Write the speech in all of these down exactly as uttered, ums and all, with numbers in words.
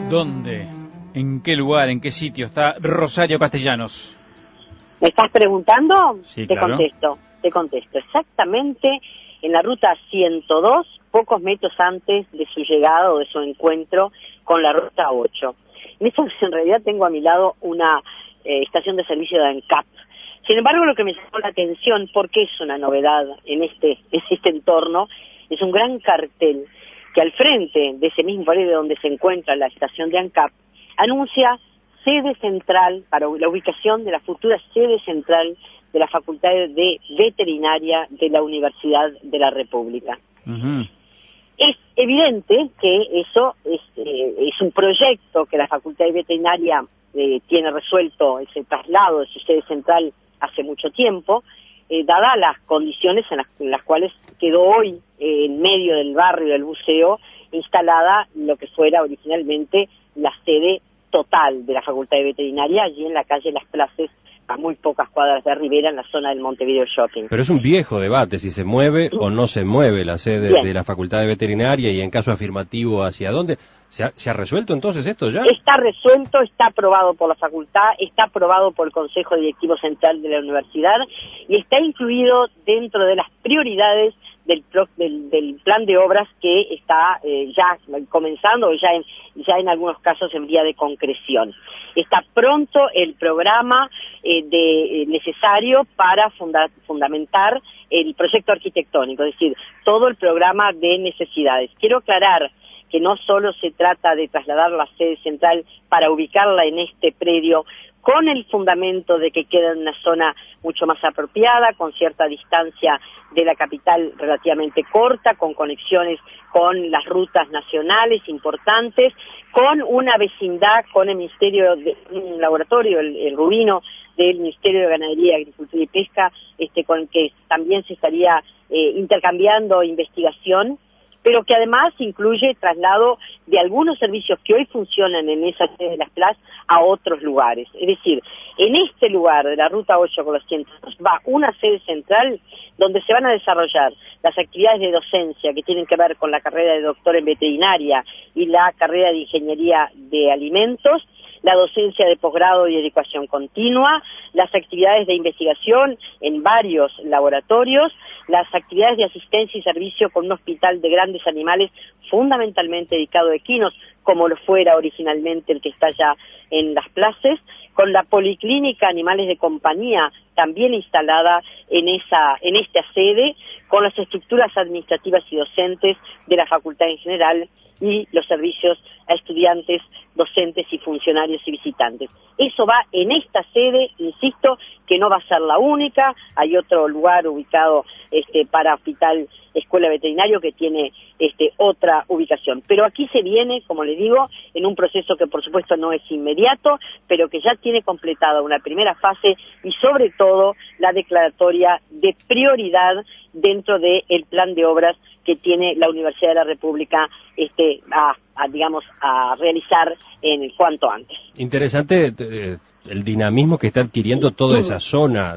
¿Dónde? ¿En qué lugar? ¿En qué sitio está Rosario Castellanos? ¿Me estás preguntando? Sí, te claro. contesto, te contesto. Exactamente en la ruta ciento dos, pocos metros antes de su llegada o de su encuentro con la ruta ocho. En eso en realidad tengo a mi lado una eh, estación de servicio de ANCAP. Sin embargo, lo que me llamó la atención, porque es una novedad en este, en este entorno, es un gran cartel que al frente de ese mismo pared donde se encuentra la estación de ANCAP anuncia sede central, para la ubicación de la futura sede central de la Facultad de Veterinaria de la Universidad de la República. Uh-huh. Es evidente que eso es, eh, es un proyecto que la Facultad de Veterinaria eh, tiene resuelto ese traslado de su sede central hace mucho tiempo, eh, dadas las condiciones en las, en las cuales quedó hoy eh, en medio del barrio del buceo instalada lo que fuera originalmente la sede total de la Facultad de Veterinaria, allí en la calle Las Plazas, a muy pocas cuadras de Rivera, en la zona del Montevideo Shopping. Pero es un viejo debate si se mueve o no se mueve la sede Bien. de la Facultad de Veterinaria, y en caso afirmativo, ¿hacia dónde? ¿Se ha, ¿Se ha resuelto entonces esto ya? Está resuelto, está aprobado por la facultad, está aprobado por el Consejo Directivo Central de la Universidad y está incluido dentro de las prioridades del, del, del plan de obras que está eh, ya comenzando o ya en, ya en algunos casos en vía de concreción. Está pronto el programa eh, de, eh, necesario para funda, fundamentar el proyecto arquitectónico, es decir, todo el programa de necesidades. Quiero aclarar que no solo se trata de trasladar la sede central para ubicarla en este predio con el fundamento de que queda en una zona mucho más apropiada, con cierta distancia de la capital relativamente corta, con conexiones con las rutas nacionales importantes, con una vecindad con el Ministerio de un laboratorio, el, el Rubino, del Ministerio de Ganadería, Agricultura y Pesca, este, con el que también se estaría eh, intercambiando investigación, pero que además incluye traslado de algunos servicios que hoy funcionan en esa sede de Las Plazas a otros lugares. Es decir, en este lugar de la Ruta ocho con los ciento dos va una sede central donde se van a desarrollar las actividades de docencia que tienen que ver con la carrera de doctor en veterinaria y la carrera de ingeniería de alimentos, la docencia de posgrado y educación continua, las actividades de investigación en varios laboratorios, las actividades de asistencia y servicio con un hospital de grandes animales fundamentalmente dedicado a equinos, como lo fuera originalmente el que está ya en Las Plazas, con la policlínica Animales de Compañía también instalada en esa en esta sede, con las estructuras administrativas y docentes de la facultad en general y los servicios a estudiantes, docentes y funcionarios y visitantes. Eso va en esta sede, insisto, que no va a ser la única, hay otro lugar ubicado este, para Hospital Escuela Veterinario que tiene este, otra ubicación. Pero aquí se viene, como les digo, en un proceso que por supuesto no es inmediato, pero que ya tiene completada una primera fase y sobre todo la declaratoria de prioridad dentro del plan de obras que tiene la Universidad de la República este, a, a, digamos, a realizar en cuanto antes. Interesante eh, el dinamismo que está adquiriendo toda esa zona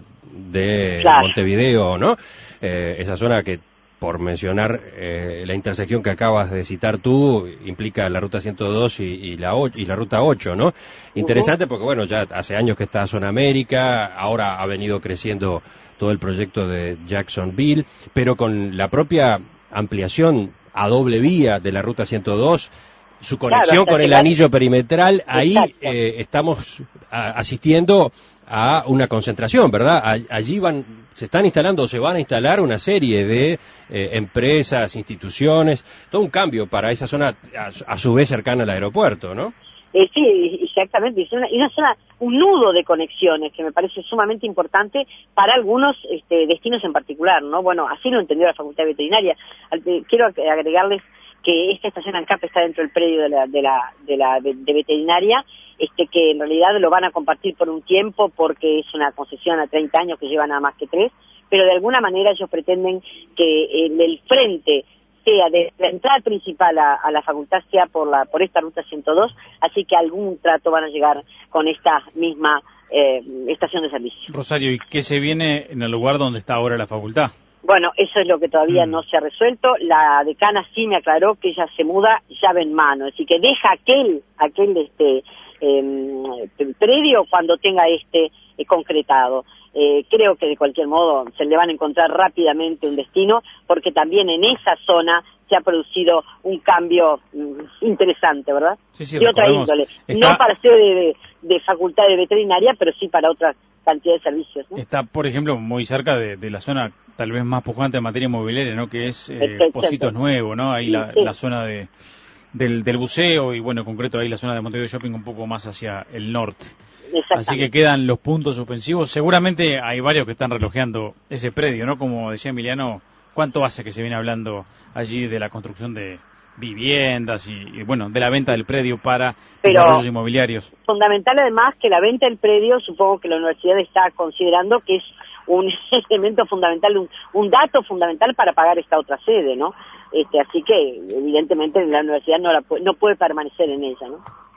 de claro. Montevideo, ¿no? Eh, esa zona que, por mencionar eh, la intersección que acabas de citar tú, implica la ruta ciento dos y, y, la, y la ruta ocho, ¿no? Interesante porque, bueno, ya hace años que está Zona América, ahora ha venido creciendo todo el proyecto de Jacksonville, pero con la propia ampliación a doble vía de la ruta ciento dos, su conexión claro, con el anillo perimetral, ahí eh, estamos a, asistiendo a una concentración, ¿verdad? A, allí van, se están instalando o se van a instalar una serie de eh, empresas, instituciones, todo un cambio para esa zona a, a su vez cercana al aeropuerto, ¿no? Eh, sí, exactamente, es una, una zona, un nudo de conexiones que me parece sumamente importante para algunos este, destinos en particular, ¿no? Bueno, así lo entendió la Facultad de Veterinaria. Quiero agregarles que esta estación ANCAP está dentro del predio de la de la de la de, de veterinaria, este que en realidad lo van a compartir por un tiempo porque es una concesión a treinta años que lleva nada más que tres, pero de alguna manera ellos pretenden que en el frente sea de la entrada principal a, a la facultad sea por la por esta ruta ciento dos, así que algún trato van a llegar con esta misma eh, estación de servicio. Rosario, ¿y qué se viene en el lugar donde está ahora la facultad? Bueno, eso es lo que todavía mm. no se ha resuelto. La decana sí me aclaró que ella se muda llave en mano, así que deja aquel, aquel este eh, predio cuando tenga este eh, concretado. Eh, creo que de cualquier modo se le van a encontrar rápidamente un destino, porque también en esa zona se ha producido un cambio mm, interesante, ¿verdad? Sí, sí, de otra índole. Está... No para ser de, de, de facultad de veterinaria, pero sí para otras cantidad de servicios, ¿no? Está, por ejemplo, muy cerca de, de la zona tal vez más pujante en materia inmobiliaria, ¿no? Que es eh, Pocitos Nuevo, ¿no? Ahí sí, la, sí. la zona de del, del buceo y, bueno, en concreto ahí la zona de Montevideo Shopping un poco más hacia el norte. Así que quedan los puntos suspensivos. Seguramente hay varios que están relojeando ese predio, ¿no? Como decía Emiliano, ¿cuánto hace que se viene hablando allí de la construcción de viviendas y, y bueno, de la venta del predio para Pero desarrollos inmobiliarios? Fundamental además que la venta del predio, supongo que la universidad está considerando que es un elemento fundamental, un, un dato fundamental para pagar esta otra sede, ¿no? Este, así que evidentemente la universidad no, la, no puede permanecer en ella, ¿no?